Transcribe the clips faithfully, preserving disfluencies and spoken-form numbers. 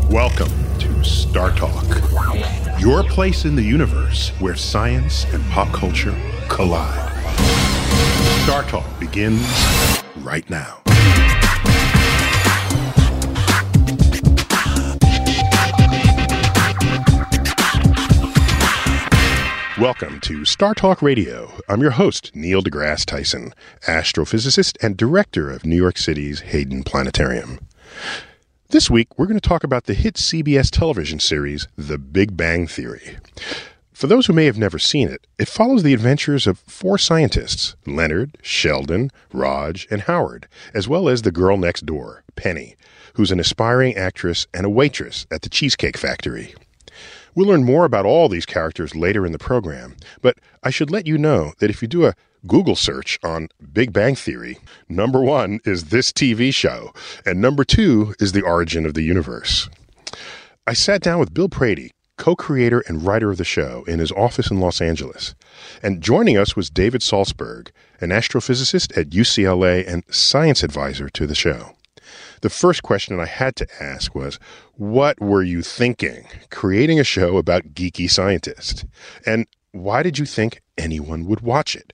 Welcome to Star Talk, your place in the universe where science and pop culture collide. Star Talk begins right now. Welcome to Star Talk Radio. I'm your host, Neil deGrasse Tyson, astrophysicist and director of New York City's Hayden Planetarium. This week, we're going to talk about the hit C B S television series, The Big Bang Theory. For those who may have never seen it, it follows the adventures of four scientists, Leonard, Sheldon, Raj, and Howard, as well as the girl next door, Penny, who's an aspiring actress and a waitress at the Cheesecake Factory. We'll learn more about all these characters later in the program, but I should let you know that if you do a Google search on Big Bang Theory, number one is this T V show, and number two is the origin of the universe. I sat down with Bill Prady, co-creator and writer of the show, in his office in Los Angeles. And joining us was David Salzberg, an astrophysicist at U C L A and science advisor to the show. The first question I had to ask was, what were you thinking creating a show about geeky scientists? And why did you think anyone would watch it?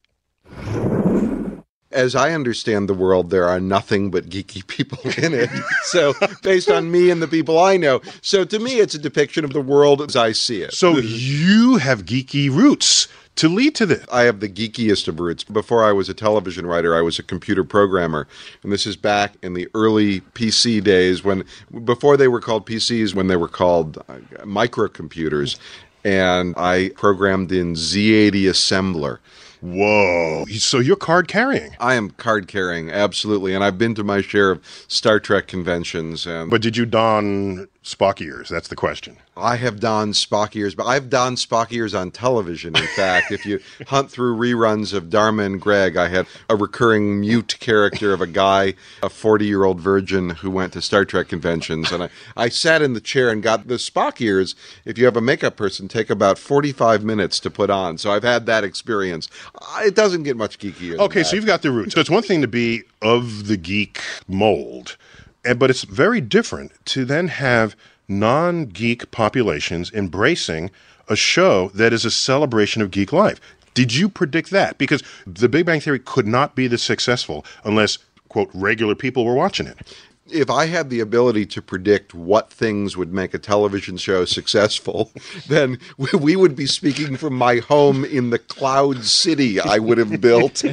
As I understand the world, there are nothing but geeky people in it. So, based on me and the people I know. So, to me, it's a depiction of the world as I see it. So, you have geeky roots to lead to this. I have the geekiest of roots. Before I was a television writer, I was a computer programmer. And this is back in the early P C days, when before they were called P Cs, when they were called uh, microcomputers. And I programmed in Z eighty assembler. Whoa. So you're card carrying. I am card carrying, absolutely. And I've been to my share of Star Trek conventions. And But did you don Spock ears? That's the question. I have donned Spock ears, but I've donned Spock ears on television, in fact. If you hunt through reruns of Dharma and Greg, I had a recurring mute character of a guy, a forty-year-old virgin who went to Star Trek conventions. And I, I sat in the chair and got the Spock ears, if you have a makeup person, take about forty-five minutes to put on. So I've had that experience. It doesn't get much geekier. Okay, so you've got the roots. So it's one thing to be of the geek mold, and but it's very different to then have non-geek populations embracing a show that is a celebration of geek life. Did you predict that? Because The Big Bang Theory could not be this successful unless, quote, regular people were watching it. If I had the ability to predict what things would make a television show successful, then we would be speaking from my home in the Cloud City I would have built.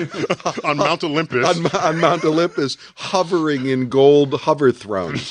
On Mount Olympus. On, on Mount Olympus, hovering in gold hover thrones.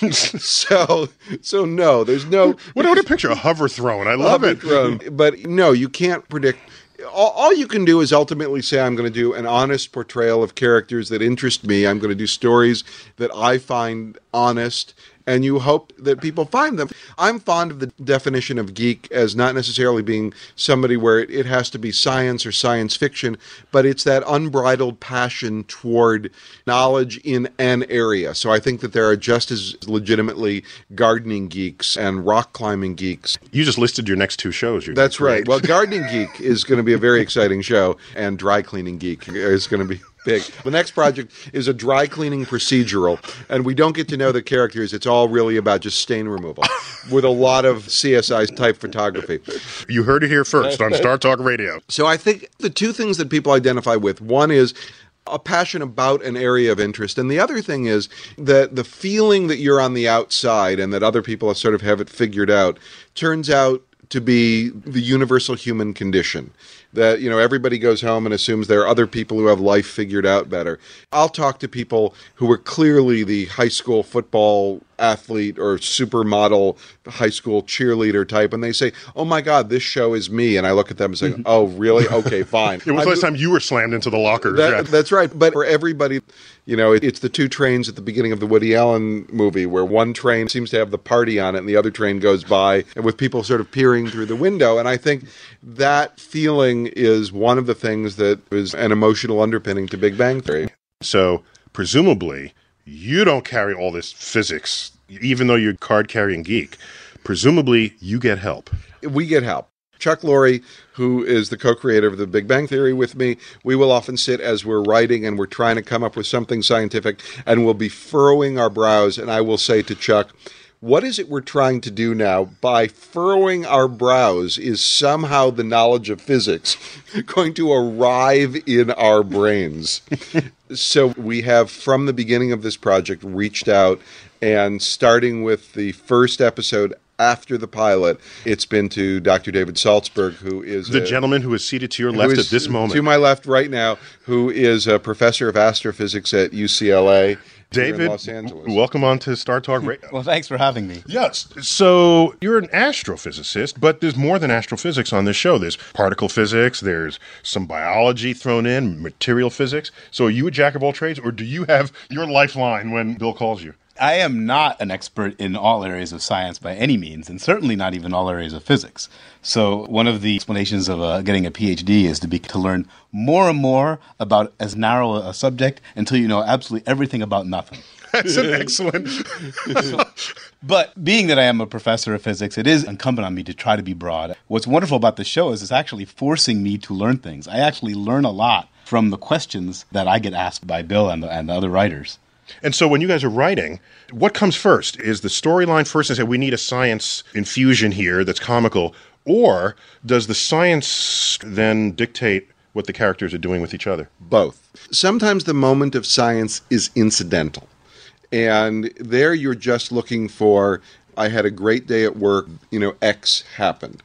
so, so no, there's no... What would a picture? A hover throne. I love hover it. Throne. But no, you can't predict... All, all you can do is ultimately say, I'm going to do an honest portrayal of characters that interest me. I'm going to do stories that I find honest, and you hope that people find them. I'm fond of the definition of geek as not necessarily being somebody where it, it has to be science or science fiction, but it's that unbridled passion toward knowledge in an area. So I think that there are just as legitimately gardening geeks and rock climbing geeks. You just listed your next two shows. You're That's great. right. Well, Gardening Geek is going to be a very exciting show, and Dry Cleaning Geek is going to be big. The next project is a dry cleaning procedural, and we don't get to know the characters. It's all really about just stain removal with a lot of C S I type photography. You heard it here first on Star Talk Radio. So I think the two things that people identify with, one is a passion about an area of interest, and the other thing is that the feeling that you're on the outside and that other people have sort of have it figured out turns out to be the universal human condition. That, you know, everybody goes home and assumes there are other people who have life figured out better. I'll talk to people who were clearly the high school football athlete or supermodel high school cheerleader type, and they say, oh my God, this show is me. And I look at them and say, oh, really? Okay, fine. It was the last time you were slammed into the lockers. That, yeah. That's right. But for everybody, you know, it, it's the two trains at the beginning of the Woody Allen movie where one train seems to have the party on it and the other train goes by, and with people sort of peering through the window. And I think that feeling is one of the things that is an emotional underpinning to Big Bang Theory. So presumably you don't carry all this physics, even though you're a card-carrying geek. Presumably you get help. We get help. Chuck Lorre, who is the co-creator of The Big Bang Theory with me, we will often sit as we're writing and we're trying to come up with something scientific, and we'll be furrowing our brows, and I will say to Chuck, what is it we're trying to do now by furrowing our brows? Is somehow the knowledge of physics going to arrive in our brains? So we have, from the beginning of this project, reached out, and starting with the first episode after the pilot, it's been to Doctor David Saltzberg, who is the a, gentleman who is seated to your left at this moment. To my left right now, who is a professor of astrophysics at U C L A. David, in Los Angeles. Welcome on to Star Talk Radio. Well, thanks for having me. Yes. So you're an astrophysicist, but there's more than astrophysics on this show. There's particle physics, there's some biology thrown in, material physics. So are you a jack of all trades, or do you have your lifeline when Bill calls you? I am not an expert in all areas of science by any means, and certainly not even all areas of physics. So one of the explanations of uh, getting a P H D is to be to learn more and more about as narrow a subject until you know absolutely everything about nothing. That's an excellent... But being that I am a professor of physics, it is incumbent on me to try to be broad. What's wonderful about the show is it's actually forcing me to learn things. I actually learn a lot from the questions that I get asked by Bill and the, and the other writers. And so when you guys are writing, what comes first? Is the storyline first and say, we need a science infusion here that's comical, or does the science then dictate what the characters are doing with each other? Both. Sometimes the moment of science is incidental. And there you're just looking for, I had a great day at work, you know, X happened.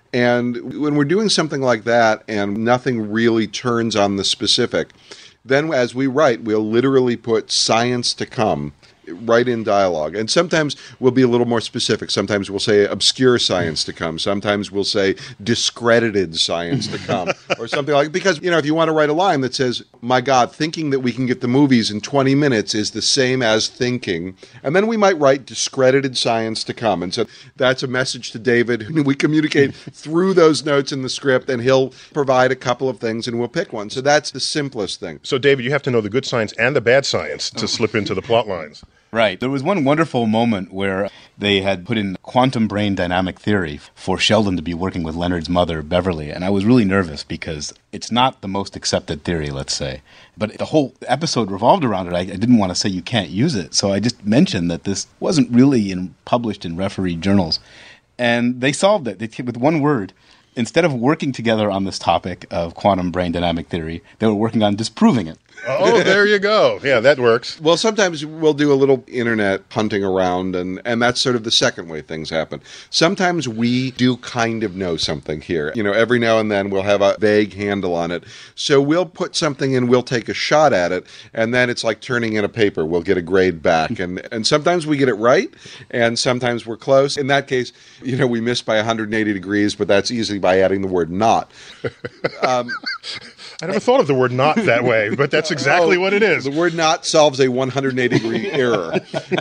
And when we're doing something like that and nothing really turns on the specific, then as we write, we'll literally put science to come right in dialogue. And sometimes we'll be a little more specific. Sometimes we'll say obscure science to come. Sometimes we'll say discredited science to come or something like, because, you know, if you want to write a line that says, my God, thinking that we can get the movies in twenty minutes is the same as thinking. And then we might write discredited science to come. And so that's a message to David. We communicate through those notes in the script, and he'll provide a couple of things and we'll pick one. So that's the simplest thing. So, David, you have to know the good science and the bad science to slip into the plot lines. Right. There was one wonderful moment where they had put in quantum brain dynamic theory for Sheldon to be working with Leonard's mother, Beverly. And I was really nervous because it's not the most accepted theory, let's say. But the whole episode revolved around it. I, I didn't want to say you can't use it. So I just mentioned that this wasn't really in, published in refereed journals. And they solved it they, with one word. Instead of working together on this topic of quantum brain dynamic theory, they were working on disproving it. Oh, there you go. Yeah, that works. Well, sometimes we'll do a little internet hunting around, and, and that's sort of the second way things happen. Sometimes we do kind of know something here. You know, every now and then we'll have a vague handle on it. So we'll put something in, we'll take a shot at it, and then it's like turning in a paper. We'll get a grade back. And, and sometimes we get it right, and sometimes we're close. In that case, you know, we missed by one hundred eighty degrees, but that's easily by adding the word not. Um, I never thought of the word not that way, but that's exactly oh, what it is. The word not solves a one hundred eighty degree error.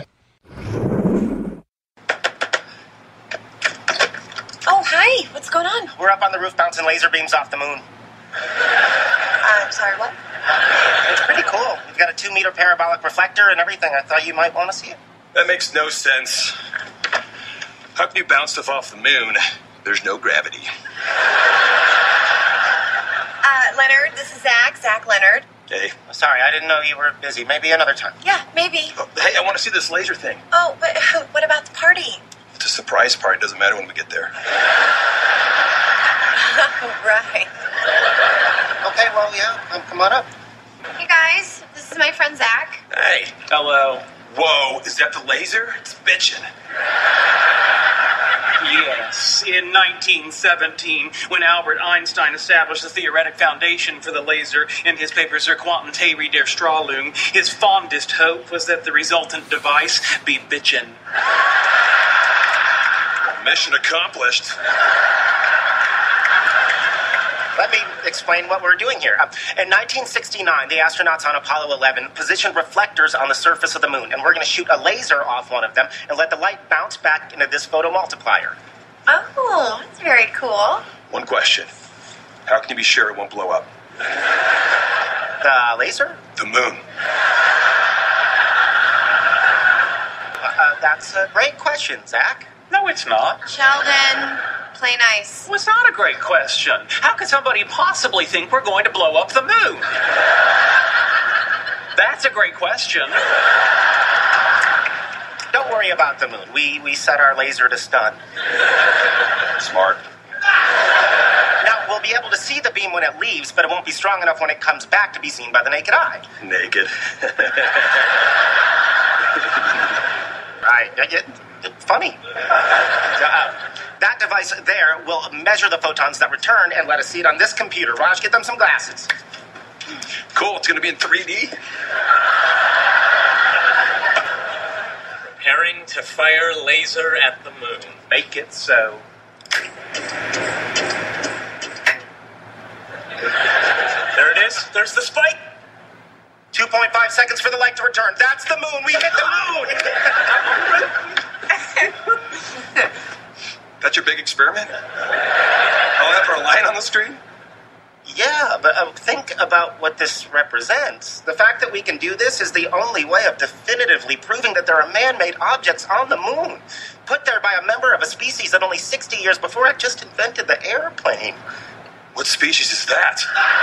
Oh, hi. What's going on? We're up on the roof bouncing laser beams off the moon. Uh, I'm sorry, what? It's pretty cool. We've got a two-meter parabolic reflector and everything. I thought you might want to see it. That makes no sense. How can you bounce stuff off the moon? There's no gravity. Uh, Leonard, this is Zach. Zach Leonard. Hey. Sorry, I didn't know you were busy. Maybe another time. Yeah, maybe. Oh, hey, I want to see this laser thing. Oh, but what about the party? It's a surprise party. Doesn't matter when we get there. Oh, right. Okay, well, yeah, come, come on up. Hey, guys. This is my friend Zach. Hey. Hello. Whoa, is that the laser? It's bitchin'. Yes, in nineteen seventeen, when Albert Einstein established the theoretic foundation for the laser in his paper Zur Quantentheorie der Strahlung, his fondest hope was that the resultant device be bitchin'. Well, mission accomplished. Let me explain what we're doing here. Uh, in nineteen sixty-nine, the astronauts on Apollo eleven positioned reflectors on the surface of the moon, and we're going to shoot a laser off one of them and let the light bounce back into this photomultiplier. Oh, that's very cool. One question. How can you be sure it won't blow up? The laser? The moon. Uh, uh, that's a great question, Zach. No, it's not. Sheldon, play nice. Well, it's not a great question. How could somebody possibly think we're going to blow up the moon? That's a great question. Don't worry worry about the moon. We we set our laser to stun. Smart. Now, we'll be able to see the beam when it leaves, but it won't be strong enough when it comes back to be seen by the naked eye. Naked. Right. It, it's funny. Uh, that device there will measure the photons that return and let us see it on this computer. Raj, get them some glasses. Cool, it's going to be in three D? Preparing to fire laser at the moon. Make it so. There it is. There's the spike. two point five seconds for the light to return. That's the moon. We hit the moon. That's your big experiment? All that for a line on the screen? Yeah, but uh, think about what this represents. The fact that we can do this is the only way of definitively proving that there are man-made objects on the moon, put there by a member of a species that only sixty years before had just invented the airplane. What species is that?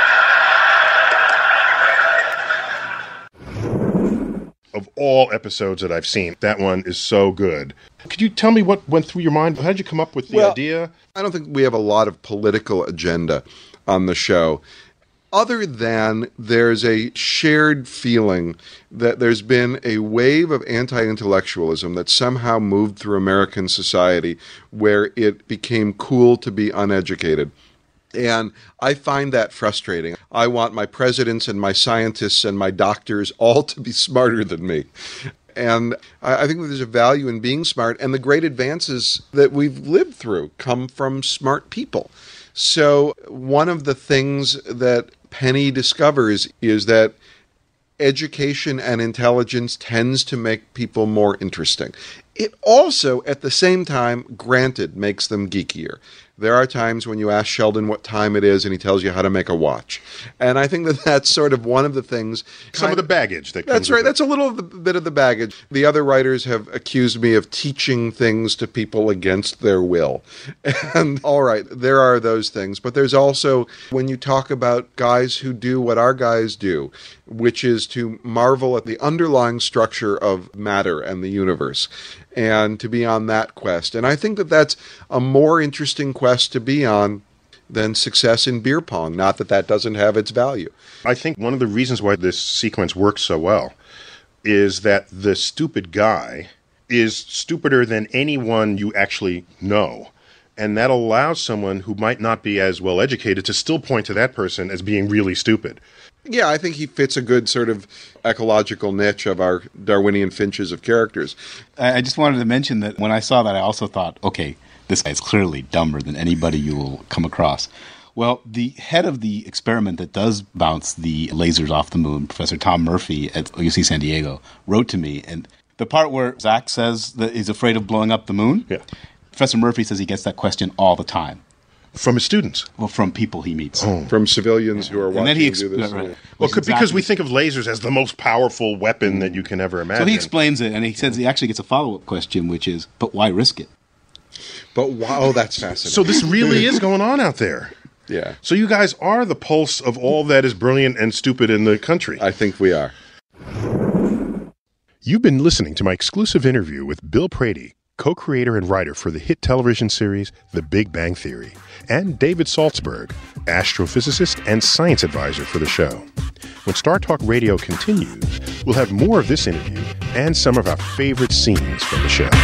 Of all episodes that I've seen, that one is so good. Could you tell me what went through your mind? How did you come up with the Well, idea? I don't think we have a lot of political agenda on the show, other than there's a shared feeling that there's been a wave of anti-intellectualism that somehow moved through American society where it became cool to be uneducated. And I find that frustrating. I want my presidents and my scientists and my doctors all to be smarter than me. And I think that there's a value in being smart, and the great advances that we've lived through come from smart people. So one of the things that Penny discovers is that education and intelligence tends to make people more interesting. It also, at the same time, granted, makes them geekier. There are times when you ask Sheldon what time it is and he tells you how to make a watch. And I think that that's sort of one of the things. Some of the baggage that comes That's right. with That's a little of the, bit of the baggage. The other writers have accused me of teaching things to people against their will. And all right, there are those things. But there's also, when you talk about guys who do what our guys do, which is to marvel at the underlying structure of matter and the universe, and to be on that quest. And I think that that's a more interesting quest to be on than success in beer pong. Not that that doesn't have its value. I think one of the reasons why this sequence works so well is that the stupid guy is stupider than anyone you actually know. And that allows someone who might not be as well educated to still point to that person as being really stupid. Yeah, I think he fits a good sort of ecological niche of our Darwinian finches of characters. I just wanted to mention that when I saw that, I also thought, okay, this guy is clearly dumber than anybody you will come across. Well, the head of the experiment that does bounce the lasers off the moon, Professor Tom Murphy at U C San Diego, wrote to me. And the part where Zach says that he's afraid of blowing up the moon, yeah. Professor Murphy says he gets that question all the time. From his students? Well, from people he meets. Oh. From civilians who are watching and then he do this. Right. Well, Which because exactly. we think of lasers as the most powerful weapon that you can ever imagine. So he explains it, and he says he actually gets a follow-up question, which is, but why risk it? But wow, that's fascinating. So this really is going on out there. Yeah. So you guys are the pulse of all that is brilliant and stupid in the country. I think we are. You've been listening to my exclusive interview with Bill Prady, co-creator and writer for the hit television series The Big Bang Theory, and David Saltzberg, astrophysicist and science advisor for the show. When Star Talk Radio continues, we'll have more of this interview and some of our favorite scenes from the show.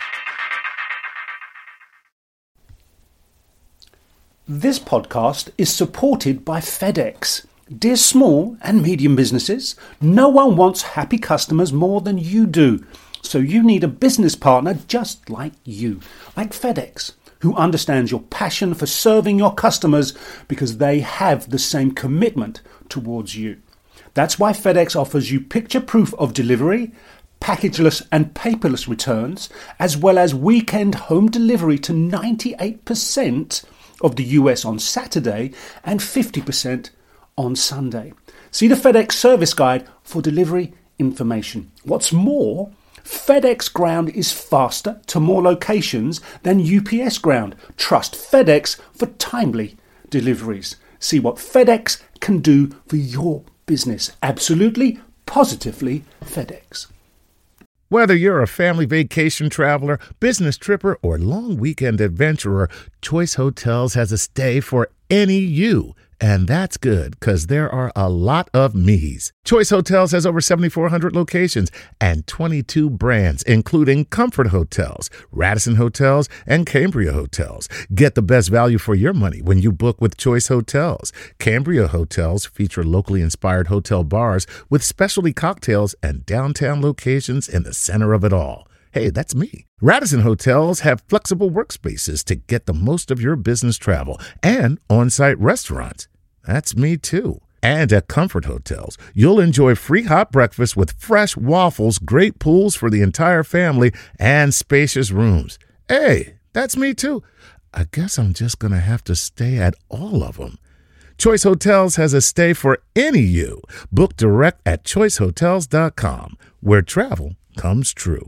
This podcast is supported by FedEx. Dear small and medium businesses, no one wants happy customers more than you do. So you need a business partner just like you, like FedEx, who understands your passion for serving your customers because they have the same commitment towards you. That's why FedEx offers you picture proof of delivery, packageless and paperless returns, as well as weekend home delivery to ninety-eight percent of the U S on Saturday and fifty percent on Sunday. See the FedEx service guide for delivery information. What's more, FedEx Ground is faster to more locations than U P S Ground. Trust FedEx for timely deliveries. See what FedEx can do for your business. Absolutely, positively FedEx. Whether you're a family vacation traveler, business tripper, or long weekend adventurer, Choice Hotels has a stay for any you. And that's good, because there are a lot of me's. Choice Hotels has over seventy-four hundred locations and twenty-two brands, including Comfort Hotels, Radisson Hotels, and Cambria Hotels. Get the best value for your money when you book with Choice Hotels. Cambria Hotels feature locally inspired hotel bars with specialty cocktails and downtown locations in the center of it all. Hey, that's me. Radisson Hotels have flexible workspaces to get the most of your business travel and on-site restaurants. That's me, too. And at Comfort Hotels, you'll enjoy free hot breakfast with fresh waffles, great pools for the entire family, and spacious rooms. Hey, that's me, too. I guess I'm just going to have to stay at all of them. Choice Hotels has a stay for any you. Book direct at choice hotels dot com, where travel comes true.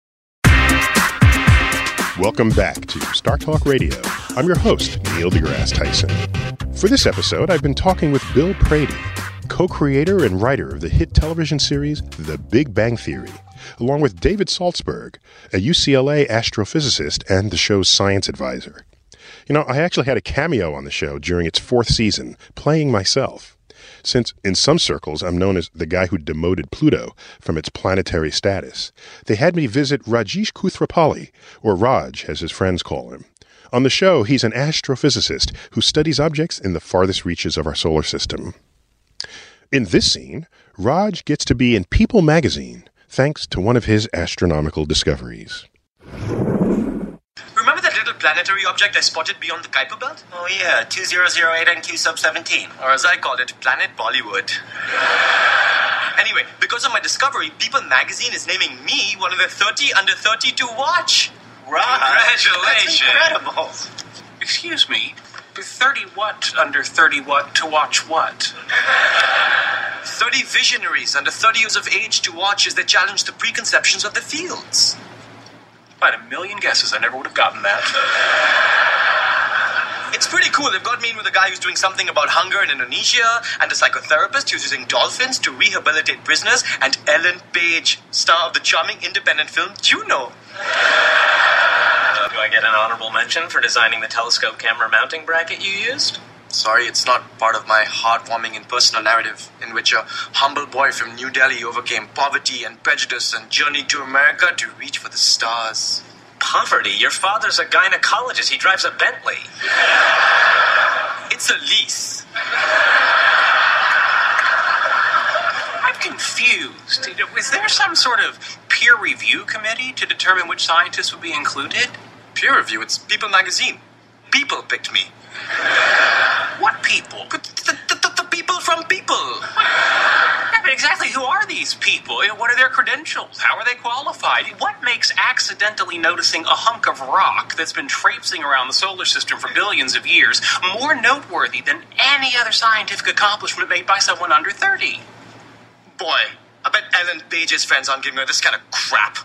Welcome back to Star Talk Radio. I'm your host, Neil deGrasse Tyson. For this episode, I've been talking with Bill Prady, co-creator and writer of the hit television series The Big Bang Theory, along with David Saltzberg, a U C L A astrophysicist and the show's science advisor. You know, I actually had a cameo on the show during its fourth season, playing myself. Since in some circles I'm known as the guy who demoted Pluto from its planetary status, they had me visit Rajesh Koothrappali, or Raj as his friends call him. On the show, he's an astrophysicist who studies objects in the farthest reaches of our solar system. In this scene, Raj gets to be in People magazine thanks to one of his astronomical discoveries. Remember that little planetary object I spotted beyond the Kuiper Belt? Oh yeah, two thousand eight N Q sub seventeen. Or as I call it, Planet Bollywood. Anyway, because of my discovery, People magazine is naming me one of the thirty under thirty to watch. Congratulations. That's incredible. Excuse me, thirty what under thirty what to watch what? thirty visionaries under thirty years of age to watch as they challenge the preconceptions of the fields. If I had a million guesses, I never would have gotten that. It's pretty cool. They've got me in with a guy who's doing something about hunger in Indonesia, and a psychotherapist who's using dolphins to rehabilitate prisoners, and Ellen Page, star of the charming independent film Juno. Uh, do I get an honorable mention for designing the telescope camera mounting bracket you used? Sorry, it's not part of my heartwarming and personal narrative in which a humble boy from New Delhi overcame poverty and prejudice and journeyed to America to reach for the stars. Poverty? Your father's a gynecologist. He drives a Bentley. It's a lease. I'm confused. Is there some sort of peer review committee to determine which scientists would be included? Peer review? It's People magazine. People picked me. What people? The, the, the, the people from People. Yeah, but exactly who are these people? What are their credentials? How are they qualified? What makes accidentally noticing a hunk of rock that's been traipsing around the solar system for billions of years more noteworthy than any other scientific accomplishment made by someone under thirty? Boy, I bet Ellen Page's friends aren't giving her this kind of crap.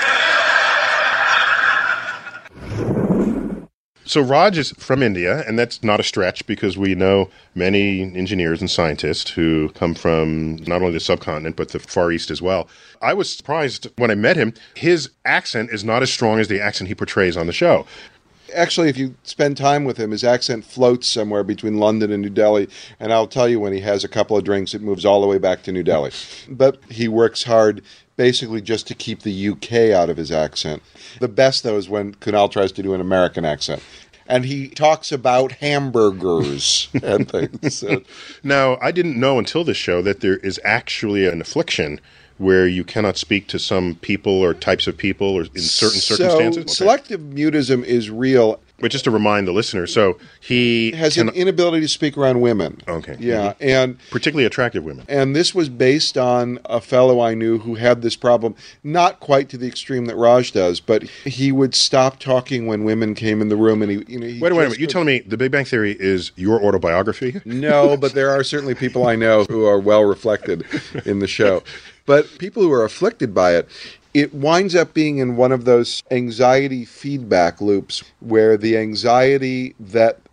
So Raj is from India, and that's not a stretch because we know many engineers and scientists who come from not only the subcontinent, but the Far East as well. I was surprised when I met him. His accent is not as strong as the accent he portrays on the show. Actually, if you spend time with him, his accent floats somewhere between London and New Delhi. And I'll tell you, when he has a couple of drinks, it moves all the way back to New Delhi. But he works hard basically just to keep the U K out of his accent. The best, though, is when Kunal tries to do an American accent. And he talks about hamburgers and things. So. Now, I didn't know until this show that there is actually an affliction where you cannot speak to some people or types of people or in certain so circumstances? Okay. Selective mutism is real. But just to remind the listener, so he has can... an inability to speak around women. Okay. Yeah, mm-hmm. and particularly attractive women. And this was based on a fellow I knew who had this problem, not quite to the extreme that Raj does, but he would stop talking when women came in the room, and he, you know, he wait, wait a minute. You telling me The Big Bang Theory is your autobiography? No, but there are certainly people I know who are well reflected in the show. But people who are afflicted by it, it winds up being in one of those anxiety feedback loops where the anxiety that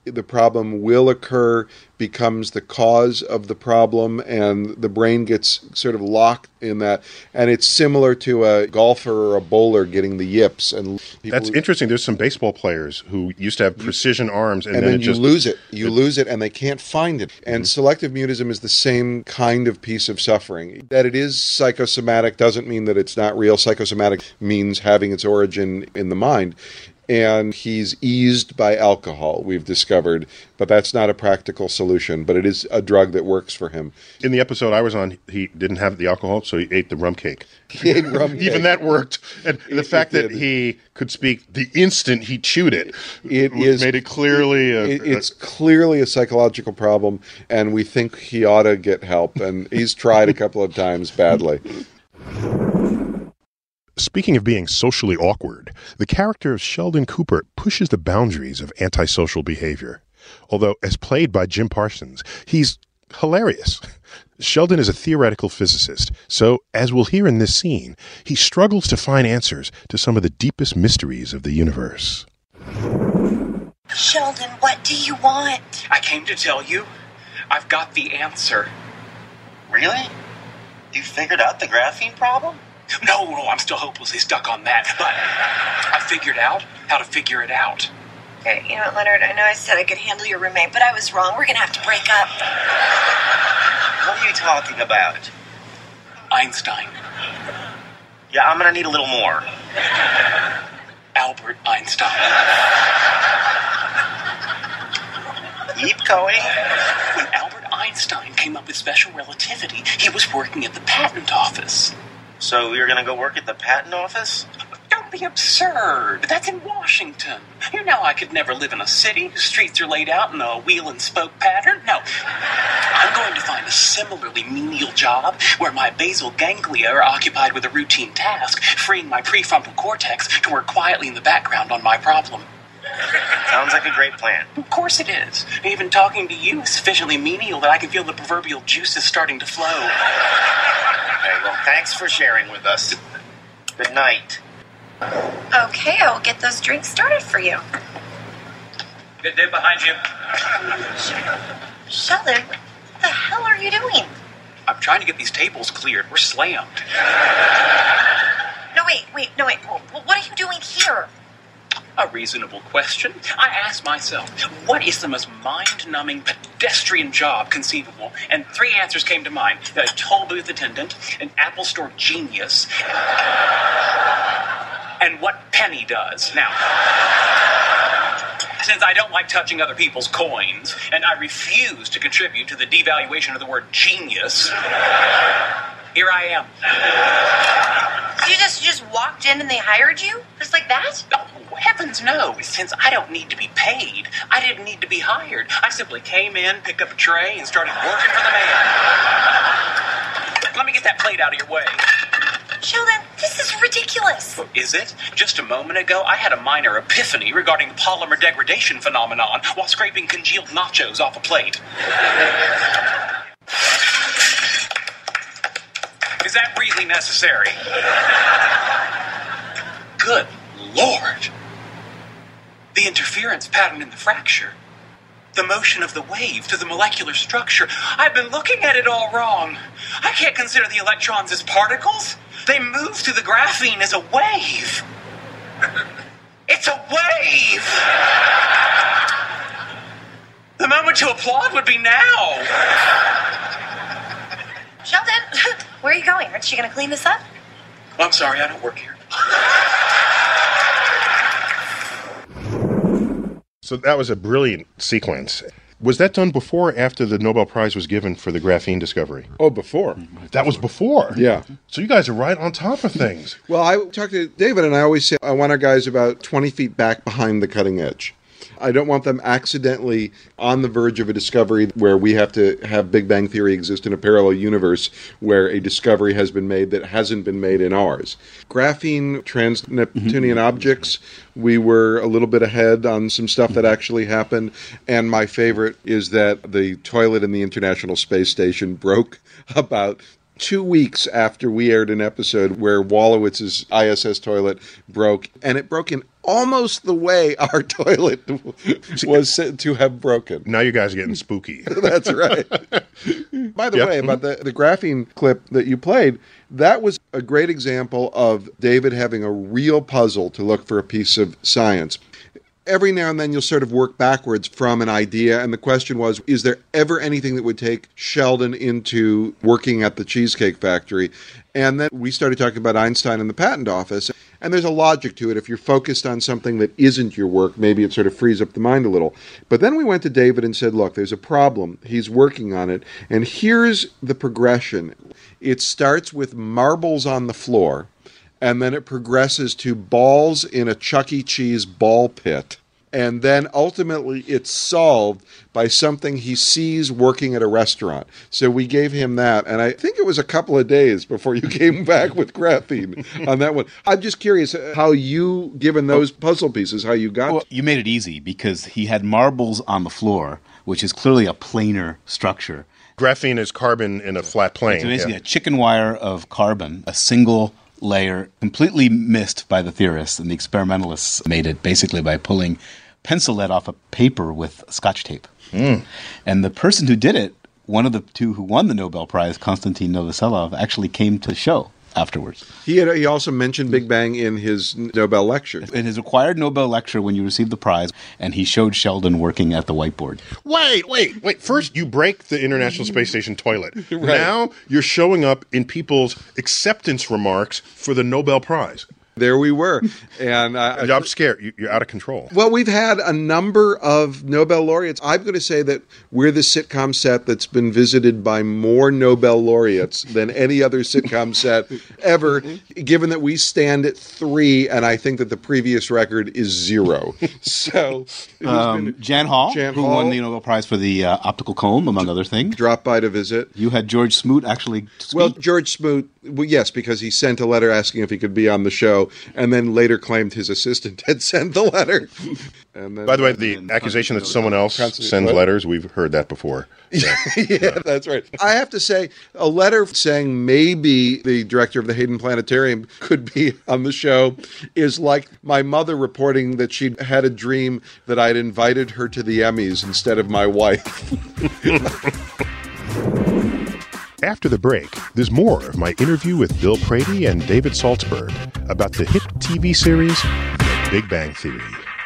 the problem will occur, becomes the cause of the problem, and the brain gets sort of locked in that. And it's similar to a golfer or a bowler getting the yips. And That's interesting. There's some baseball players who used to have precision arms, and, and then, then it you just, lose it. You it, lose it, and they can't find it. And mm-hmm. selective mutism is the same kind of piece of suffering. That it is psychosomatic doesn't mean that it's not real. Psychosomatic means having its origin in the mind. And he's eased by alcohol, we've discovered, but that's not a practical solution, but it is a drug that works for him. In the episode I was on, he didn't have the alcohol, so he ate the rum cake. He ate rum cake. Even that worked. And the it, fact it that he could speak the instant he chewed it, it is, made it clearly... A, it, it's a, clearly a psychological problem, and we think he ought to get help, and he's tried a couple of times badly. Speaking of being socially awkward, the character of Sheldon Cooper pushes the boundaries of antisocial behavior. Although, as played by Jim Parsons, he's hilarious. Sheldon is a theoretical physicist, so, as we'll hear in this scene, he struggles to find answers to some of the deepest mysteries of the universe. Sheldon, what do you want? I came to tell you, I've got the answer. Really? You figured out the graphene problem? No, no, I'm still hopelessly stuck on that. But I figured out how to figure it out. Okay, you know what, Leonard, I know I said I could handle your roommate, but I was wrong. We're going to have to break up. What are you talking about? Einstein. Yeah, I'm going to need a little more. Albert Einstein. Keep going. When Albert Einstein came up with special relativity, he was working at the patent office. So you're going to go work at the patent office? Don't be absurd. That's in Washington. You know I could never live in a city whose streets are laid out in a wheel and spoke pattern. No. I'm going to find a similarly menial job where my basal ganglia are occupied with a routine task, freeing my prefrontal cortex to work quietly in the background on my problem. Sounds like a great plan. Of course it is. Even talking to you is sufficiently menial that I can feel the proverbial juices starting to flow. Okay, well, thanks for sharing with us. Good night. Okay, I will get those drinks started for you. Good day behind you. Sheldon, what the hell are you doing? I'm trying to get these tables cleared. We're slammed. No, wait, wait, no, wait. What are you doing here? A reasonable question. I asked myself, what is the most mind-numbing pedestrian job conceivable? And three answers came to mind. A toll booth attendant, an Apple Store genius, and what Penny does. Now, since I don't like touching other people's coins, and I refuse to contribute to the devaluation of the word genius, here I am. You just you just walked in and they hired you? Just like that? Oh, heavens no. Since I don't need to be paid, I didn't need to be hired. I simply came in, picked up a tray, and started working for the man. Let me get that plate out of your way. Sheldon, this is ridiculous. Is it? Just a moment ago, I had a minor epiphany regarding the polymer degradation phenomenon while scraping congealed nachos off a plate. Is that really necessary? Good Lord. The interference pattern in the fracture. The motion of the wave through the molecular structure. I've been looking at it all wrong. I can't consider the electrons as particles. They move through the graphene as a wave. It's a wave! The moment to applaud would be now. Sheldon, where are you going? Aren't you going to clean this up? I'm sorry, I don't work here. So that was a brilliant sequence. Was that done before or after the Nobel Prize was given for the graphene discovery? Oh, before. That was before? Yeah. So you guys are right on top of things. Well, I talked to David, and I always say I want our guys about twenty feet back behind the cutting edge. I don't want them accidentally on the verge of a discovery where we have to have Big Bang Theory exist in a parallel universe where a discovery has been made that hasn't been made in ours. Graphene, trans-Neptunian objects, we were a little bit ahead on some stuff that actually happened. And my favorite is that the toilet in the International Space Station broke about two weeks after we aired an episode where Wolowitz's I S S toilet broke, and it broke in almost the way our toilet was said to have broken. Now you guys are getting spooky. That's right. By the Yep. way, about the, the graphene clip that you played, that was a great example of David having a real puzzle to look for a piece of science. Every now and then you'll sort of work backwards from an idea, and the question was, is there ever anything that would take Sheldon into working at the Cheesecake Factory? And then we started talking about Einstein and the patent office, and there's a logic to it. If you're focused on something that isn't your work, maybe it sort of frees up the mind a little. But then we went to David and said, look, there's a problem. He's working on it, and here's the progression. It starts with marbles on the floor, and then it progresses to balls in a Chuck E. Cheese ball pit. And then ultimately it's solved by something he sees working at a restaurant. So we gave him that. And I think it was a couple of days before you came back with graphene on that one. I'm just curious how you, given those puzzle pieces, how you got Well, you made it easy because he had marbles on the floor, which is clearly a planar structure. Graphene is carbon in a flat plane. It's basically yeah. a chicken wire of carbon, a single layer, completely missed by the theorists, and the experimentalists made it basically by pulling pencil lead off a paper with scotch tape. Mm. And the person who did it, one of the two who won the Nobel Prize, Konstantin Novoselov, actually came to the show afterwards. He had, he also mentioned Big Bang in his Nobel lecture. In his required Nobel lecture when you received the prize, and he showed Sheldon working at the whiteboard. Wait, wait, wait. First, you break the International Space Station toilet. Right. Now, you're showing up in people's acceptance remarks for the Nobel Prize. There we were. And uh, I'm scared. You- You're out of control. Well, we've had a number of Nobel laureates. I'm going to say that we're the sitcom set that's been visited by more Nobel laureates than any other sitcom set ever, given that we stand at three, and I think that the previous record is zero. So, Um, Jan Hall, Jan who Hall. won the Nobel Prize for the uh, optical comb, among other things. Dropped by to visit. You had George Smoot actually speak. Well, George Smoot, well, yes, because he sent a letter asking if he could be on the show, and then later claimed his assistant had sent the letter. And then, By the way, the accusation that someone else sends what? letters, we've heard that before. So, yeah, that's right. I have to say, a letter saying maybe the director of the Hayden Planetarium could be on the show is like my mother reporting that she'd had a dream that I'd invited her to the Emmys instead of my wife. After the break, there's more of my interview with Bill Prady and David Saltzberg about the hit T V series The Big Bang Theory.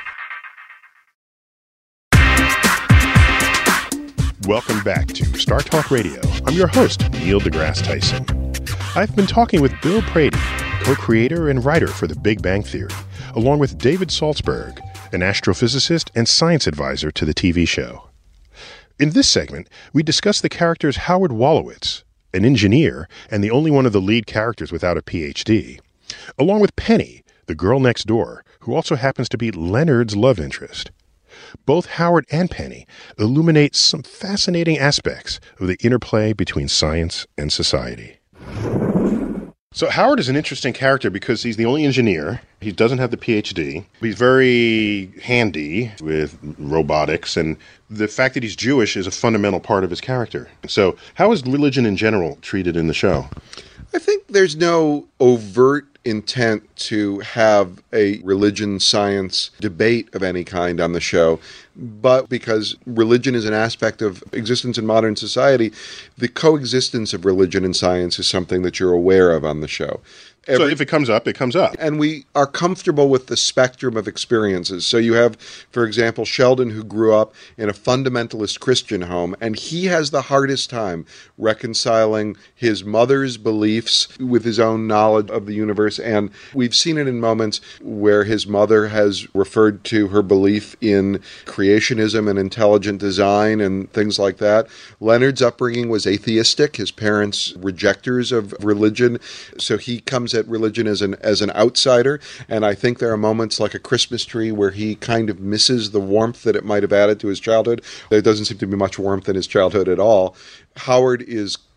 Welcome back to Star Talk Radio. I'm your host, Neil deGrasse Tyson. I've been talking with Bill Prady, co-creator and writer for The Big Bang Theory, along with David Saltzberg, an astrophysicist and science advisor to the T V show. In this segment, we discuss the characters Howard Wolowitz, an engineer and the only one of the lead characters without a P H D, along with Penny, the girl next door, who also happens to be Leonard's love interest. Both Howard and Penny illuminate some fascinating aspects of the interplay between science and society. So Howard is an interesting character because he's the only engineer. He doesn't have the P H D. He's very handy with robotics, and the fact that he's Jewish is a fundamental part of his character. So how is religion in general treated in the show? I think there's no overt intent to have a religion science debate of any kind on the show, but because religion is an aspect of existence in modern society, the coexistence of religion and science is something that you're aware of on the show. Every, so if it comes up, it comes up. And we are comfortable with the spectrum of experiences. So you have, for example, Sheldon, who grew up in a fundamentalist Christian home, and he has the hardest time reconciling his mother's beliefs with his own knowledge of the universe. And we've seen it in moments where his mother has referred to her belief in creationism and intelligent design and things like that. Leonard's upbringing was atheistic. His parents rejectors of religion. So he comes at religion as an as an outsider, and I think there are moments like a Christmas tree where he kind of misses the warmth that it might have added to his childhood. There doesn't seem to be much warmth in his childhood at all. Howard is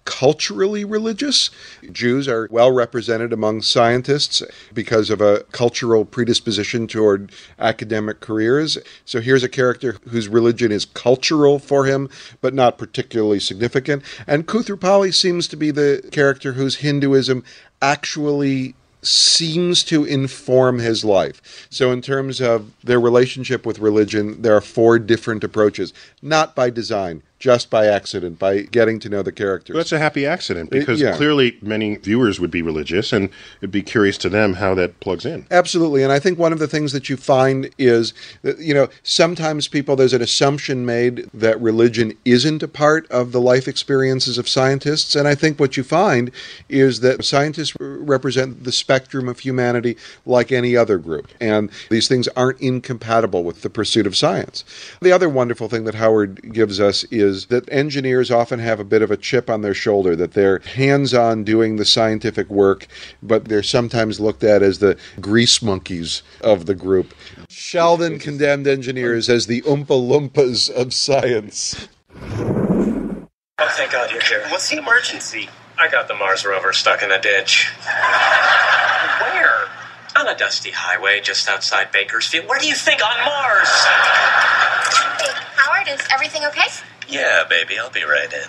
culturally religious. Jews are well represented among scientists because of a cultural predisposition toward academic careers. So here's a character whose religion is cultural for him, but not particularly significant. And Koothrappali seems to be the character whose Hinduism actually seems to inform his life. So in terms of their relationship with religion, there are four different approaches, not by design, just by accident, by getting to know the characters. Well, that's a happy accident, because It- yeah. clearly many viewers would be religious, and it'd be curious to them how that plugs in. Absolutely. And I think one of the things that you find is that, you know, sometimes people, there's an assumption made that religion isn't a part of the life experiences of scientists. And I think what you find is that scientists represent the spectrum of humanity like any other group. And these things aren't incompatible with the pursuit of science. The other wonderful thing that Howard gives us is that engineers often have a bit of a chip on their shoulder, that they're hands-on doing the scientific work, but they're sometimes looked at as the grease monkeys of the group. Sheldon condemned engineers as the Oompa Loompas of science. Oh, thank God you're here. What's the emergency? I got the Mars rover stuck in a ditch. Where? On a dusty highway just outside Bakersfield. Where do you think? On Mars! Hey, Howard, is everything okay? Yeah, baby, I'll be right in.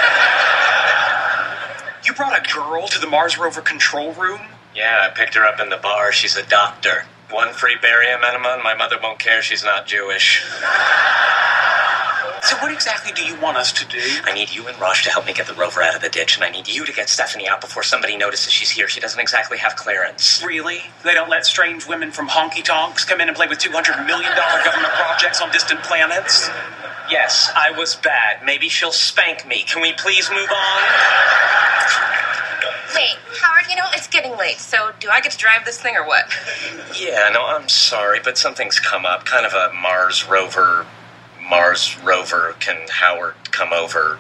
You brought a girl to the Mars rover control room? Yeah, I picked her up in the bar. She's a doctor. One free barium enema, and my mother won't care she's not Jewish. So what exactly do you want us to do? I need you and Raj to help me get the rover out of the ditch, and I need you to get Stephanie out before somebody notices she's here. She doesn't exactly have clearance. Really? They don't let strange women from honky-tonks come in and play with two hundred million dollars government projects on distant planets? Yes, I was bad. Maybe she'll spank me. Can we please move on? Wait, Howard, you know, it's getting late, so do I get to drive this thing or what? Yeah, no, I'm sorry, but something's come up. Kind of a Mars rover... Mars rover, can Howard come over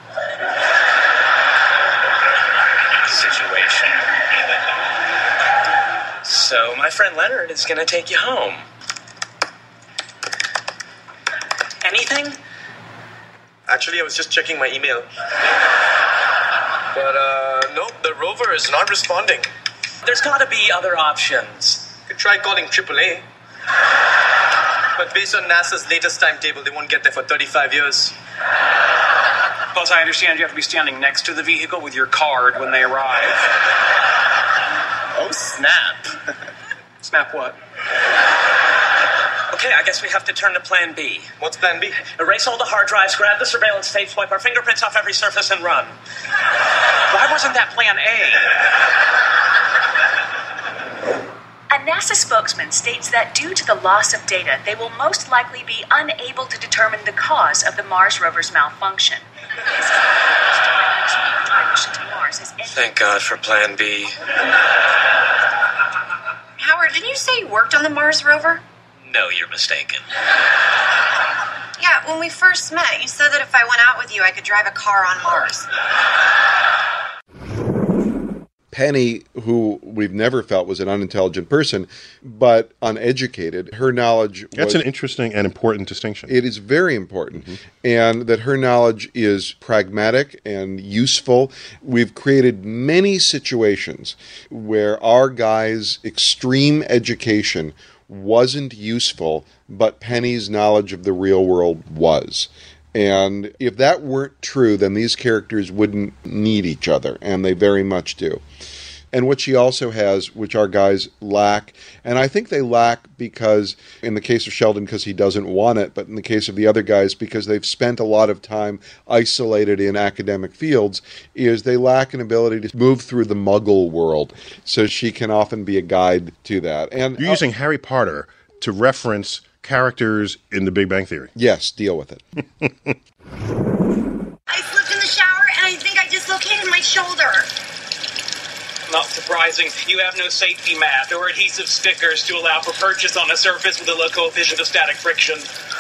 situation. So my friend Leonard is going to take you home. Anything? Actually, I was just checking my email. But, uh, nope, the rover is not responding. There's got to be other options. You could try calling triple A. But based on NASA's latest timetable, they won't get there for thirty-five years. Plus, I understand you have to be standing next to the vehicle with your card when they arrive. Oh, snap. Snap what? Okay, I guess we have to turn to plan B. What's plan B? Erase all the hard drives, grab the surveillance tapes, wipe our fingerprints off every surface, and run. Why wasn't that plan A? A NASA spokesman states that due to the loss of data, they will most likely be unable to determine the cause of the Mars rover's malfunction. Thank God for plan B. Howard, didn't you say you worked on the Mars rover? No, you're mistaken. Yeah, when we first met, you said that if I went out with you, I could drive a car on Mars. Penny, who we've never felt was an unintelligent person, but uneducated, her knowledge That's was, an interesting and important distinction. It is very important, mm-hmm. and that her knowledge is pragmatic and useful. We've created many situations where our guy's extreme education wasn't useful, but Penny's knowledge of the real world was. And if that weren't true, then these characters wouldn't need each other, and they very much do. And what she also has, which our guys lack, and I think they lack because, in the case of Sheldon, because he doesn't want it, but in the case of the other guys, because they've spent a lot of time isolated in academic fields, is they lack an ability to move through the Muggle world. So she can often be a guide to that. And You're using Harry Potter to reference characters in The Big Bang Theory. Yes, deal with it. I slipped in the shower and I think I dislocated my shoulder. Not surprising. You have no safety mat or adhesive stickers to allow for purchase on a surface with a low coefficient of static friction.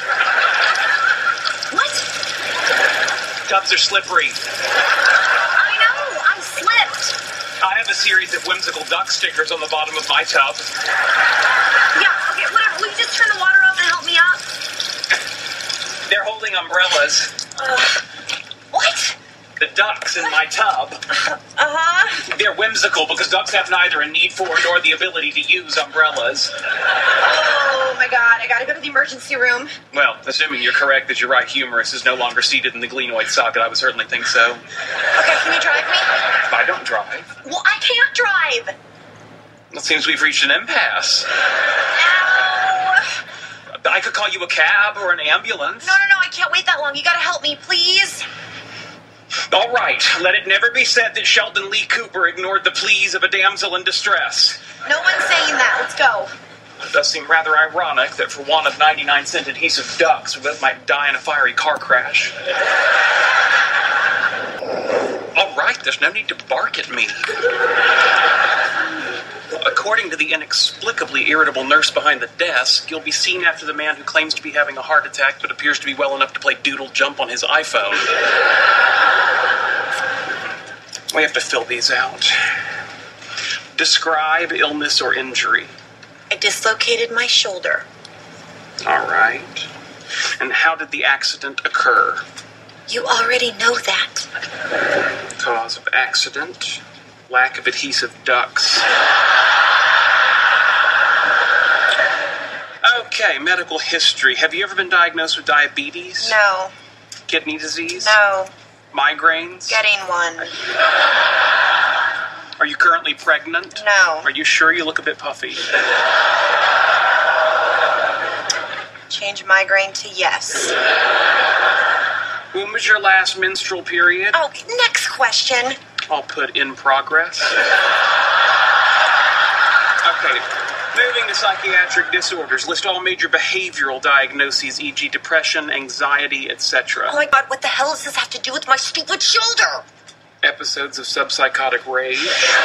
What? Tubs are slippery. I know, I slipped. I have a series of whimsical duck stickers on the bottom of my tub. Yeah, okay, whatever. Will you just turn the water off and help me up? They're holding umbrellas. Uh, what? the ducks in my tub. Uh-huh. They're whimsical because ducks have neither a need for nor the ability to use umbrellas. Oh, my God. I gotta go to the emergency room. Well, assuming you're correct that your right humerus is no longer seated in the glenoid socket, I would certainly think so. Okay, can you drive me? I don't drive. Well, I can't drive. It seems we've reached an impasse. Ow. I could call you a cab or an ambulance. No, no, no, I can't wait that long. You gotta help me, please. All right, let it never be said that Sheldon Lee Cooper ignored the pleas of a damsel in distress. No one's saying that. Let's go. It does seem rather ironic that for want of ninety-nine cent adhesive ducks, we might die in a fiery car crash. All right, there's no need to bark at me. According to the inexplicably irritable nurse behind the desk, you'll be seen after the man who claims to be having a heart attack but appears to be well enough to play Doodle Jump on his iPhone. We have to fill these out. Describe illness or injury. I dislocated my shoulder. All right. And how did the accident occur? You already know that. Cause of accident, lack of adhesive ducts. Okay, medical history. Have you ever been diagnosed with diabetes? No. Kidney disease? No. Migraines? Getting one. Are you currently pregnant? No. Are you sure you look a bit puffy? Change migraine to yes. When was your last menstrual period? Oh, next question. I'll put in progress. Okay, moving to psychiatric disorders. List all major behavioral diagnoses, for example depression, anxiety, et cetera. Oh my God, what the hell does this have to do with my stupid shoulder? Episodes of subpsychotic rage.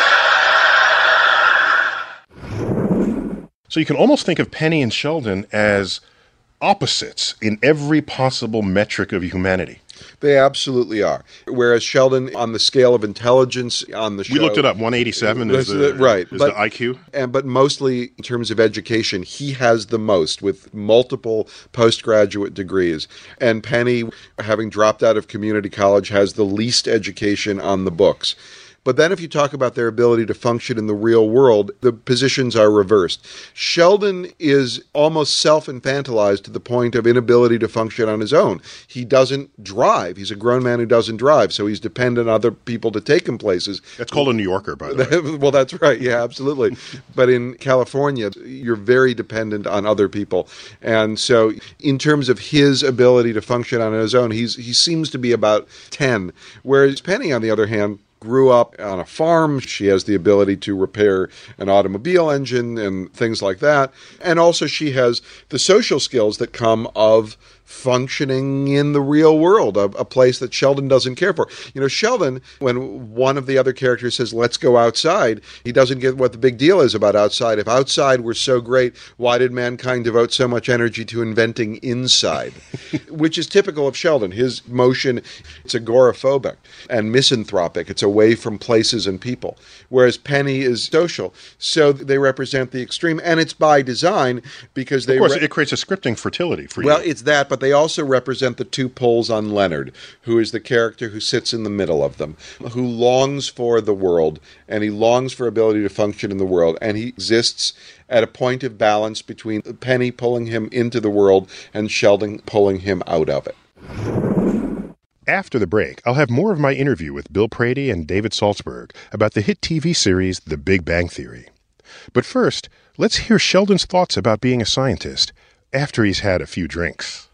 So you can almost think of Penny and Sheldon as opposites in every possible metric of humanity. They absolutely are. Whereas Sheldon, on the scale of intelligence on the show... We looked it up. one eighty-seven is the, right, is but, the I Q. And, but mostly in terms of education, he has the most with multiple postgraduate degrees. And Penny, having dropped out of community college, has the least education on the books. But then if you talk about their ability to function in the real world, the positions are reversed. Sheldon is almost self-infantilized to the point of inability to function on his own. He doesn't drive. He's a grown man who doesn't drive, so he's dependent on other people to take him places. That's called a New Yorker, by the way. Well, that's right. Yeah, absolutely. But in California, you're very dependent on other people. And so in terms of his ability to function on his own, he's he seems to be about ten. Whereas Penny, on the other hand, grew up on a farm. She has the ability to repair an automobile engine and things like that. And also she has the social skills that come of functioning in the real world, a, a place that Sheldon doesn't care for. You know, Sheldon, when one of the other characters says, let's go outside, he doesn't get what the big deal is about outside. If outside were so great, why did mankind devote so much energy to inventing inside? Which is typical of Sheldon. His motion, it's agoraphobic and misanthropic. It's away from places and people. Whereas Penny is social. So they represent the extreme. And it's by design because they... Of course, re- it creates a scripting fertility for well, you. Well, it's that, but they also represent the two poles on Leonard, who is the character who sits in the middle of them, who longs for the world, and he longs for ability to function in the world, and he exists at a point of balance between Penny pulling him into the world and Sheldon pulling him out of it. After the break, I'll have more of my interview with Bill Prady and David Saltzberg about the hit T V series The Big Bang Theory. But first, let's hear Sheldon's thoughts about being a scientist after he's had a few drinks.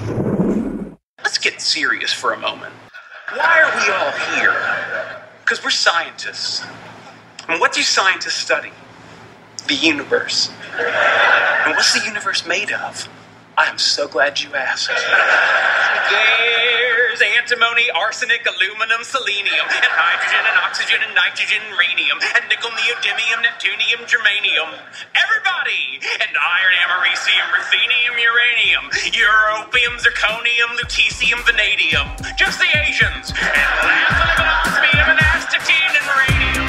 Let's get serious for a moment. Why are we all here? Because we're scientists. And what do scientists study? The universe. And what's the universe made of? I am so glad you asked. There's antimony, arsenic, aluminum, selenium, and hydrogen, and oxygen, and nitrogen, and radium, and nickel, neodymium, neptunium, germanium. Everybody! And iron, americium, ruthenium, uranium, europium, zirconium, lutetium, vanadium. Just the Asians. And lanthanum, and osmium, and astatine, and radium.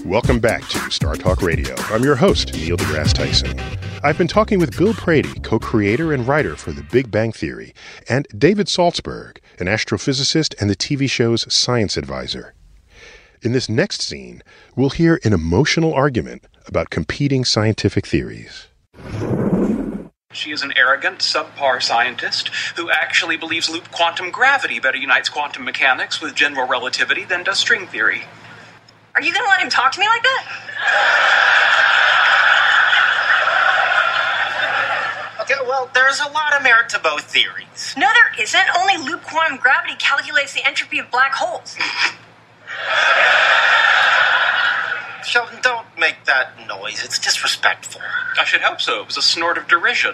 Welcome back to Star Talk Radio. I'm your host, Neil deGrasse Tyson. I've been talking with Bill Prady, co-creator and writer for The Big Bang Theory, and David Saltzberg, an astrophysicist and the T V show's science advisor. In this next scene, we'll hear an emotional argument about competing scientific theories. She is an arrogant, subpar scientist who actually believes loop quantum gravity better unites quantum mechanics with general relativity than does string theory. Are you going to let him talk to me like that? Okay, well, there's a lot of merit to both theories. No, there isn't. Only loop quantum gravity calculates the entropy of black holes. Sheldon, don't make that noise. It's disrespectful. I should hope so. It was a snort of derision.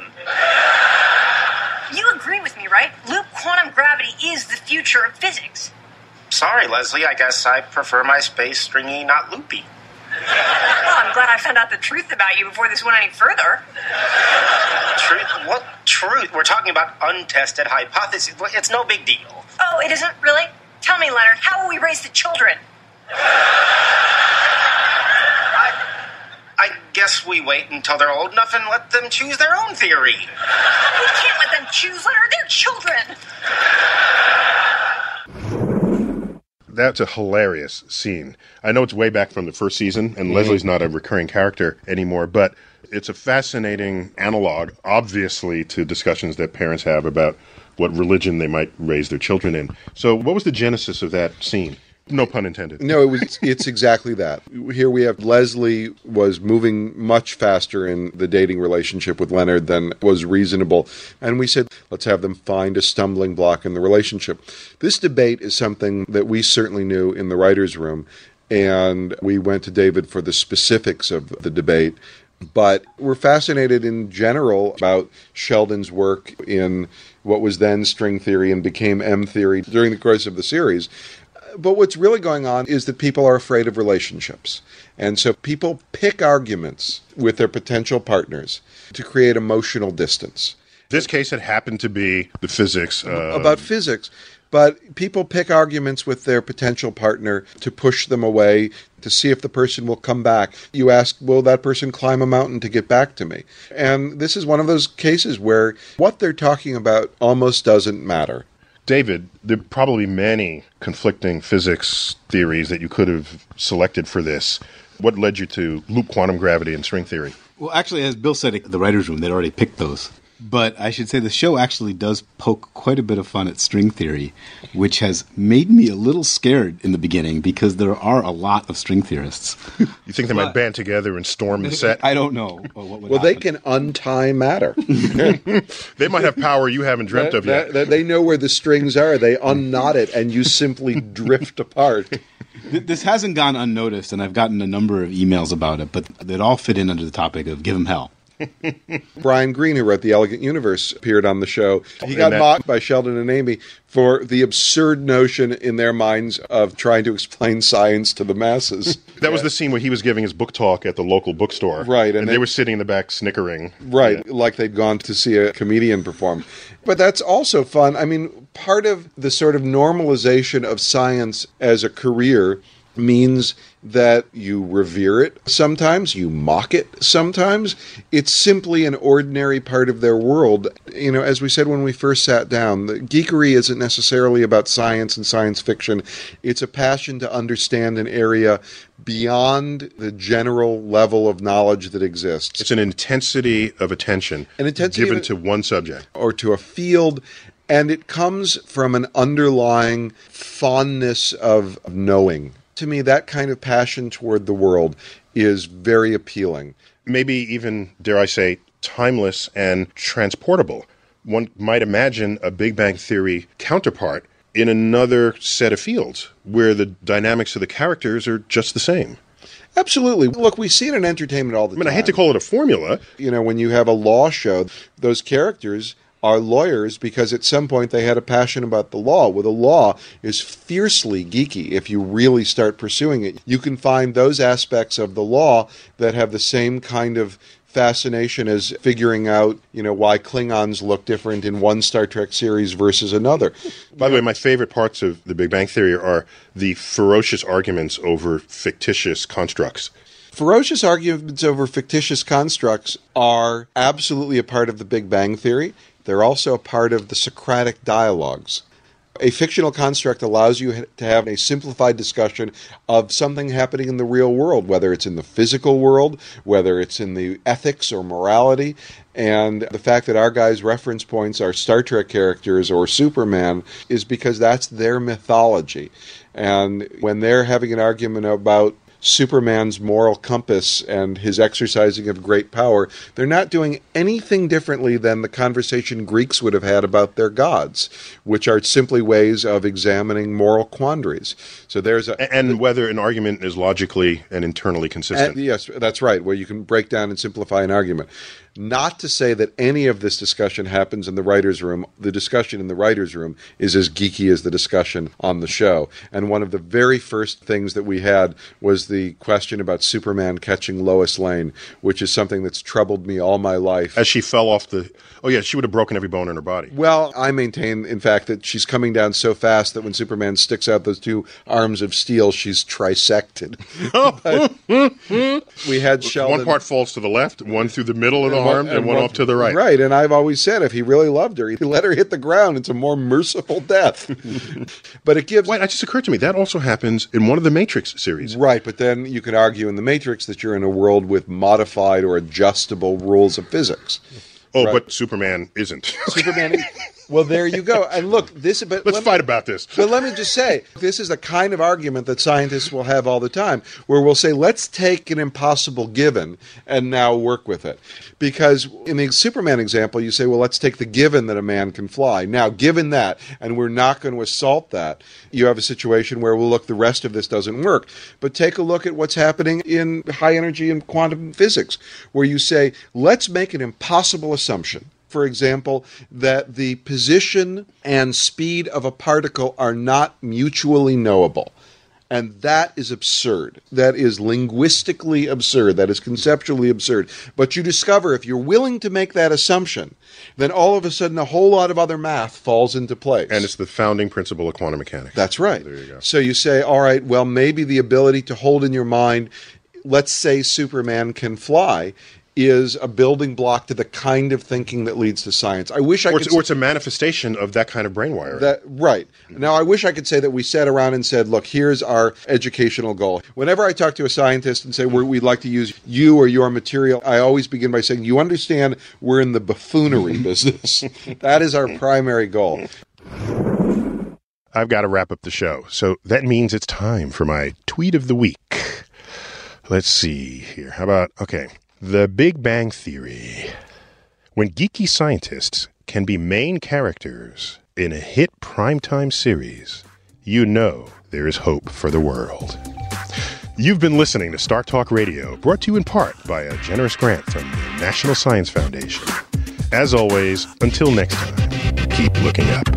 You agree with me, right? Loop quantum gravity is the future of physics. Sorry, Leslie. I guess I prefer my space stringy, not loopy. Well, I'm glad I found out the truth about you before this went any further. Truth? What truth? We're talking about untested hypotheses. It's no big deal. Oh, it isn't really? Tell me, Leonard, how will we raise the children? I, I guess we wait until they're old enough and let them choose their own theory. We can't let them choose, Leonard. They're children. That's a hilarious scene. I know it's way back from the first season, and mm-hmm. Leslie's not a recurring character anymore, but it's a fascinating analog, obviously, to discussions that parents have about what religion they might raise their children in. So what was the genesis of that scene? No pun intended. No, it was. It's exactly that. Here we have Leslie was moving much faster in the dating relationship with Leonard than was reasonable. And we said, let's have them find a stumbling block in the relationship. This debate is something that we certainly knew in the writer's room. And we went to David for the specifics of the debate. But we're fascinated in general about Sheldon's work in what was then string theory and became M theory during the course of the series. But what's really going on is that people are afraid of relationships. And so people pick arguments with their potential partners to create emotional distance. This case had happened to be the physics. Uh... About physics. But people pick arguments with their potential partner to push them away, to see if the person will come back. You ask, will that person climb a mountain to get back to me? And this is one of those cases where what they're talking about almost doesn't matter. David, there are probably many conflicting physics theories that you could have selected for this. What led you to loop quantum gravity and string theory? Well, actually, as Bill said at the writer's room, they'd already picked those. But I should say the show actually does poke quite a bit of fun at string theory, which has made me a little scared in the beginning because there are a lot of string theorists. You think they might band together and storm the set? I don't know. What would well, happen. They can untie matter. They might have power you haven't dreamt that, of yet. That, they know where the strings are. They unknot it, and you simply drift apart. This hasn't gone unnoticed, and I've gotten a number of emails about it, but they all fit in under the topic of give 'em hell. Brian Greene, who wrote The Elegant Universe, appeared on the show. He got that- mocked by Sheldon and Amy for the absurd notion in their minds of trying to explain science to the masses. That yeah. was the scene where he was giving his book talk at the local bookstore. Right. And, and they, they were sitting in the back snickering. Right, yeah. like they'd gone to see a comedian perform. But that's also fun. I mean, part of the sort of normalization of science as a career means that you revere it sometimes, you mock it sometimes. It's simply an ordinary part of their world. You know, as we said when we first sat down, the geekery isn't necessarily about science and science fiction. It's a passion to understand an area beyond the general level of knowledge that exists. It's an intensity of attention an intensity given of, to one subject. Or to a field. And it comes from an underlying fondness of knowing. To me, that kind of passion toward the world is very appealing. Maybe even, dare I say, timeless and transportable. One might imagine a Big Bang Theory counterpart in another set of fields where the dynamics of the characters are just the same. Absolutely. Look, we see it in entertainment all the time. I mean, time. I hate to call it a formula. You know, when you have a law show, those characters are lawyers because at some point they had a passion about the law. Well, the law is fiercely geeky if you really start pursuing it. You can find those aspects of the law that have the same kind of fascination as figuring out, you know, why Klingons look different in one Star Trek series versus another. By the way, my favorite parts of The Big Bang Theory are the ferocious arguments over fictitious constructs. Ferocious arguments over fictitious constructs are absolutely a part of The Big Bang Theory. They're also a part of the Socratic dialogues. A fictional construct allows you to have a simplified discussion of something happening in the real world, whether it's in the physical world, whether it's in the ethics or morality. And the fact that our guys' reference points are Star Trek characters or Superman is because that's their mythology. And when they're having an argument about Superman's moral compass and his exercising of great power, they're not doing anything differently than the conversation Greeks would have had about their gods, which are simply ways of examining moral quandaries. So there's a, and whether an argument is logically and internally consistent. And, yes, that's right, where you can break down and simplify an argument. Not to say that any of this discussion happens in the writer's room. The discussion in the writer's room is as geeky as the discussion on the show. And one of the very first things that we had was the question about Superman catching Lois Lane, which is something that's troubled me all my life. As she fell off the... Oh, yeah, she would have broken every bone in her body. Well, I maintain, in fact, that she's coming down so fast that when Superman sticks out those two arms of steel, she's trisected. We had Sheldon... One part falls to the left, one through the middle of the arm, and, and one, one off to the right. Right, and I've always said if he really loved her, he'd let her hit the ground. It's a more merciful death. But it gives... Wait, it just occurred to me, that also happens in one of the Matrix series. Right, but then you can argue in the Matrix that you're in a world with modified or adjustable rules of physics. Oh, right? But Superman isn't. Superman is... Well, there you go. And look, this... But Let's fight me, about this. But let me just say, this is the kind of argument that scientists will have all the time, where we'll say, let's take an impossible given and now work with it. Because in the Superman example, you say, well, let's take the given that a man can fly. Now, given that, and we're not going to assault that, you have a situation where, well, look, the rest of this doesn't work. But take a look at what's happening in high energy and quantum physics, where you say, let's make an impossible assumption. For example, that the position and speed of a particle are not mutually knowable. And that is absurd. That is linguistically absurd. That is conceptually absurd. But you discover if you're willing to make that assumption, then all of a sudden a whole lot of other math falls into place. And it's the founding principle of quantum mechanics. That's right. There you go. So you say, all right, well, maybe the ability to hold in your mind, let's say Superman can fly, is a building block to the kind of thinking that leads to science. I wish I or could... It's, or it's a manifestation of that kind of brain wiring. That, right. Now, I wish I could say that we sat around and said, look, here's our educational goal. Whenever I talk to a scientist and say, we're, we'd like to use you or your material, I always begin by saying, you understand we're in the buffoonery business. That is our primary goal. I've got to wrap up the show, so that means it's time for my tweet of the week. Let's see here. How about, okay... The Big Bang Theory. When geeky scientists can be main characters in a hit primetime series, you know there is hope for the world. You've been listening to Star Talk Radio, brought to you in part by a generous grant from the National Science Foundation. As always, until next time, keep looking up.